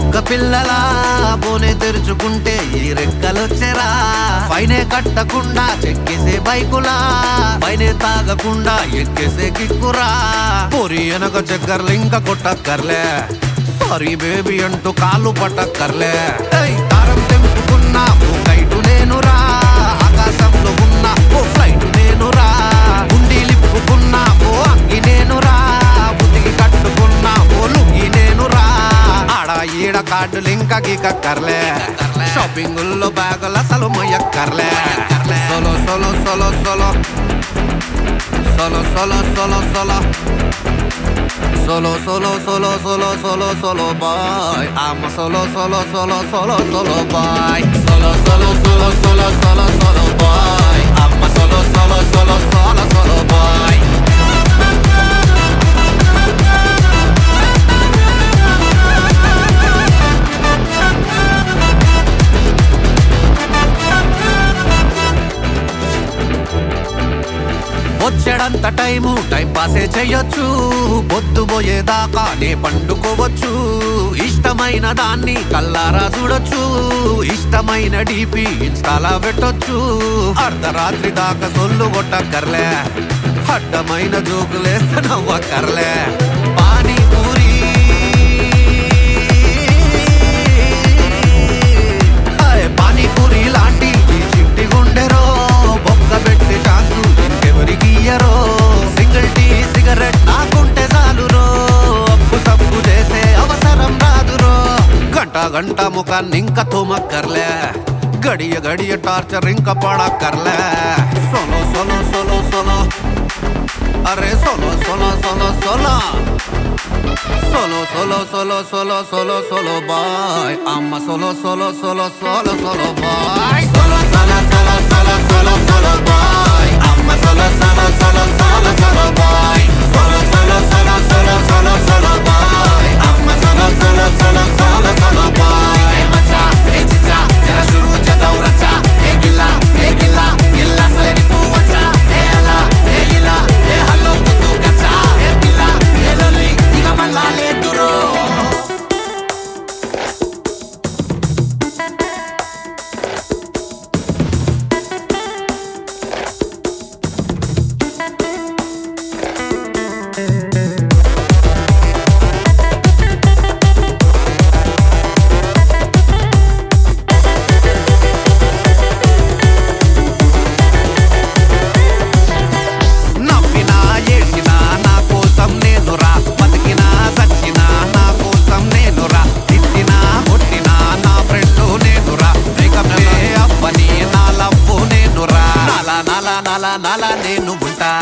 బుగ్గ పిల్లలా బోనే తెరుచుకుంటే ఈ రెక్కలొచ్చెరా పైనే కట్టకుండా చెక్కేసే బైకులా పైనే తాగకుండా ఎక్కేసే కిక్కురా పొరి వెనక చక్కర్లు ఇంకా కొట్టక్కర్లే సారీ బేబీ అంటూ కాళ్ళు పట్టక్కర్లే కారం తెంపుకున్నా ఓ కైటు నేనురా ఆకాశంలో ఉన్న ఓ ఫ్లైట్ నేనురా గుండీ లిప్పుకున్నా ఓ అంగి నేనురా బుద్ధికి కట్టుకున్నా ఓ లుంగి నేనురా ఆడ ఈడ కార్డులు ఇంకా గీకక్కర్లే షాపింగుల్లో బ్యాగుల అసలు మొయ్యక్కర్లే solo solo solo solo solo solo solo solo solo solo solo solo solo solo boy I'm a solo solo solo solo solo boy solo solo solo solo solo solo boy I'm a solo solo solo solo solo boy వచ్చేడంత time పాసే చెయ్యొచ్చు పొద్దు పోయేదాకా నే పండుకోవచ్చు ఇష్టమైన దాన్ని కల్లారా చూడొచ్చు ఇష్టమైన డీపీ ఇన్స్టాలా పెట్టొచ్చు అర్ధరాత్రి దాకా సొల్లు కొట్టక్కర్లే అడ్డమైన జోకులేస్తే నవ్వక్కర్లే పానీపూరి పానీపూరి లాంటి ఈ చిట్టి గుండెరో బొక్క పెట్టి ఛాన్సు ఇంకెవరికి ఇయ్యరో సింగిల్ టీ సిగరెట్ నాకుంటే చాలురో అప్పు సప్పు చేసే అవసరం రాదురో గంట ముఖాన్ని ఇంకా తోమక్కర్లే గడియ టార్చర్ ఇంకా పడక్కర్లే సోలో సోలో సోలో సోలో అరే solo solo solo solo solo solo solo solo solo solo boy I'm a solo solo solo solo solo boy solo solo solo solo solo solo boy I'm a solo solo solo solo solo boy solo solo solo solo solo solo boy I'm a solo solo solo solo solo boy hey macha hey chicha jara shuru jada uracha hey gilla gilla sale ni puwacha hey ala hey ila hey hello tu kacha hey gilla hey loli diga malale duro నాలా నేను ఉంటా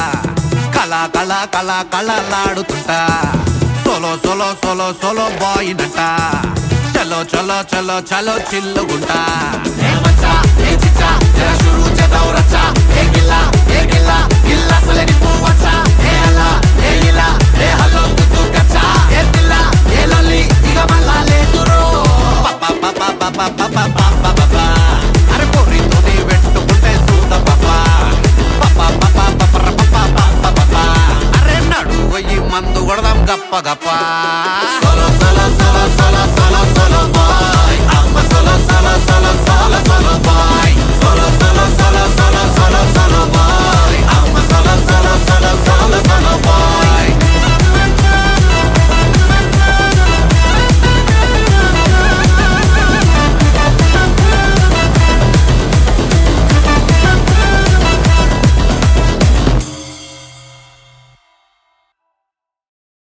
కళలాడుతుంటా solo solo solo solo boy నంట చలో చలో చలో చలో చిల్లుగుంటా ఏ మచ్చా ఏ చిచ్చా జరా షురు చేద్దాం రచ్చా ఏ గిల్లా గిల్లా సలేని పువ్వచ్చా ఏ అలా ఏ ఇలా ఏ హలో తుతు కచ్చా ఏ దిల్లా ఏ లొల్లి ఇక మళ్ళా లేదురో పాపా పాపా పాపా పాపా పాపా పాపా అరే పొర్రితో నీ పెట్టుకుంటే సూద పాపా అరే నడువయ్యి మందు కొడదాం గప్ప గప్ప solo solo solo solo solo solo boy అమ్మ solo solo solo solo solo boy solo